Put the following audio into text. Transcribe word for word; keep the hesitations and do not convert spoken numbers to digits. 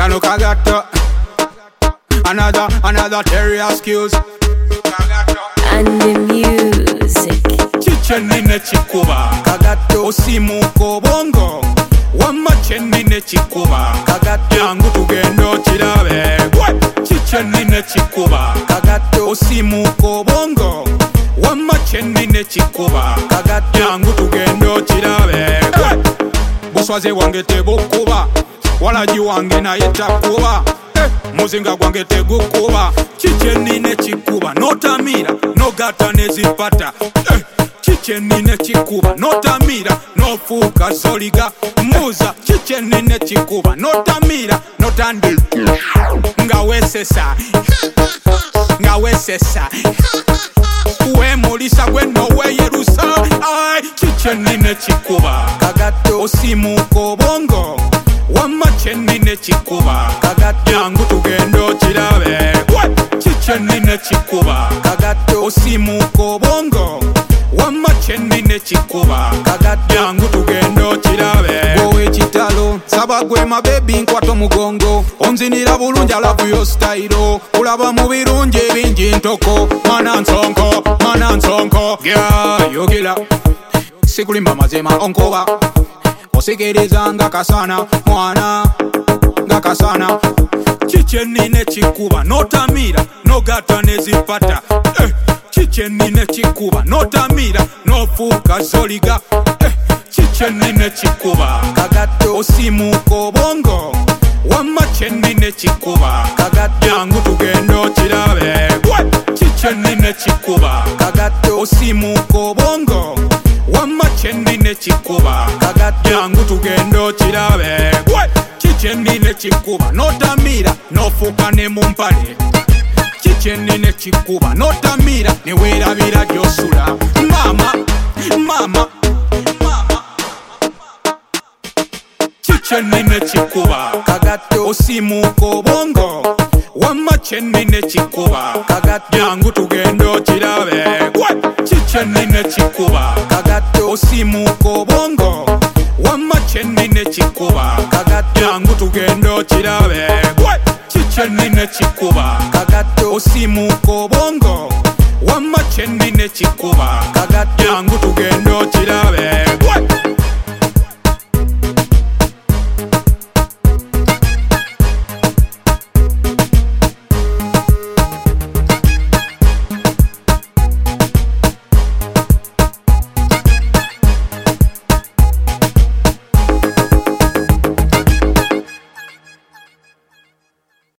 Kano kagato. Another, another terrier skills. And the music. Chichenine chikuba. Kagato. Osimuko bongo. Wama chenine chikuba. Kagato. Yangu tugendo chirabe. Chichenine chikuba. Kagato. Osimuko bongo. Wama chenine chikuba. Kagato. Yangu tugendo chirabe. Buswaze wange tebukuba. Walaji wange na yetakuba. Muzinga gwange tegukuba. Chichenine chikuba. Notamira, nogata nezipata. Chichenine chikuba. Notamira, nofuka zoliga. Muza, chichenine chikuba. Notamira, notandi. Ngawesesa. Ngawesesa. Uwe mulisa gweno we yerusa. Ay, chichenine chikuba. Kagato. Osimuko bongo. Wama chenine chikuba. Kagato. Yangu tugendo chirabe. Chichenine chikuba. Kagato. Osimuko bongo. Wama chenine chikuba. Kagato. Yangu tugendo chirabe. Gowe chitalo sabagwe mabebi nkwato mugongo. Onzinira bulungi alavu yo style. Kulaba mu birungi bingi ntoko. Mana nsonko, mana nsonko. Yeah, yogila sikulimba mazema onkoba. Osegereza nga kasana mwana nga kasana. Chichenine chikuba. Notamira, nogata nezipata. eh. Chichenine chikuba. Notamira, nofuka zoliga. eh. Chichenine chikuba. Kagato. Osimuko bongo. Wama chenine chikuba. Kagato. Yangu tugendo chirabe. Chichenine chikuba. Kagato. Osimuko bongo. Wama chenine chikuba. Kagato. Yangu tugendo chirabe. Chichenine chikuba. Notamira, nofuka ne mumpale. Chichenine chikuba. Notamira, ne werabira gyosula. Mama, mama, mama. Chichenine chikuba. Kagato. Osimuko bongo. Wama chenine chikuba. Kagato. Yangu tugendo chirabe. Chichenine chikuba. Kagato. Osimuko bongo. Wama chenine chikuba. Kagato. Yangu tugendo chirabe. Chichenine chikuba. Kagato. Osimuko bongo. Wama chenine chikuba. Kagato. Yangu tugendo chirabe.